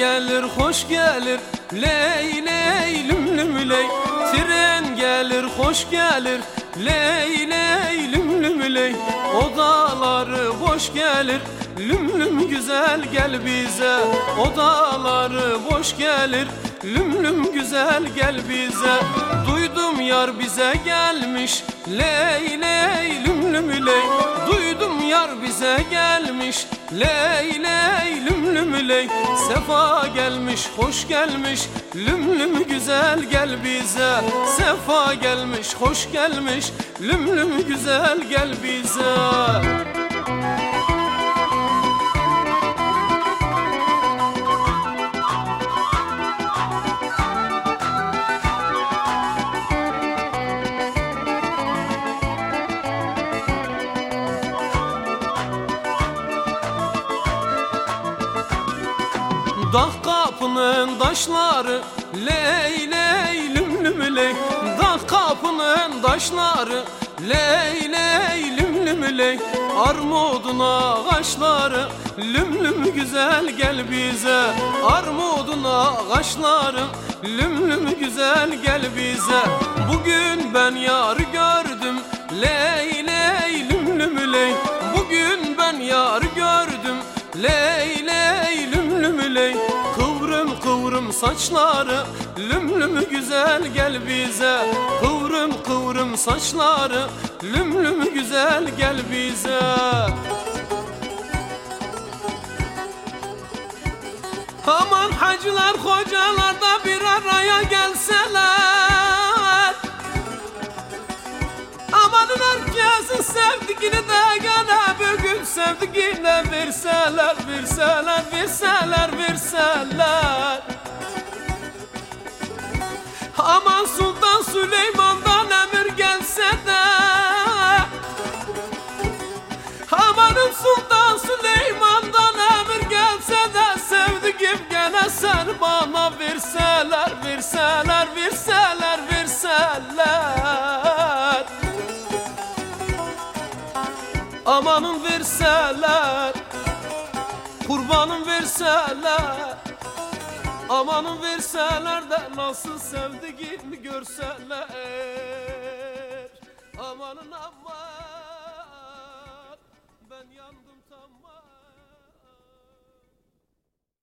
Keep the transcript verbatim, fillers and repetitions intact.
gelir hoş gelir, ley ley lüm lüm ley. Tren gelir hoş gelir, ley ley lüm lüm ley. Odaları boş gelir, lüm lüm güzel gel bize. Odaları boş gelir, lüm lüm güzel gel bize. Duydum yar bize gelmiş, ley ley lüm lüm ley. Duydum yar bize gelmiş, ley ley lüm lüm ley. Sefa gelmiş hoş gelmiş, lüm lüm güzel gel bize. Sefa gelmiş hoş gelmiş, lüm lüm güzel gel bize. Dağ kapının taşları, ley ley lüm lüm ley. Dağ kapının taşları, ley ley lüm lüm ley. Armudun ağaçları, lüm lüm güzel gel bize. Armudun ağaçları, lüm lüm güzel gel bize. Bugün ben yar gördüm, ley ley lüm lüm ley. Bugün ben yar gördüm, ley ley lüm lüm ley. Kıvrım kıvrım saçları, lüm lüm güzel gel bize. Kıvrım kıvrım saçları, lüm lüm güzel gel bize. Aman hacılar hocalar da bir araya gelseler. Amanın herkesin sevdiğini de gene bugün sevdiğine verseler, verseler, verseler, verseler. Aman Sultan Süleyman'dan emir gelse de, amanın Sultan Süleyman'dan emir gelse de, sevdiğim gene sen bana verseler, verseler, verseler, verseler. Amanın verseler, kurbanım verseler. Amanın verseler de nasıl sevdiğimi görseler.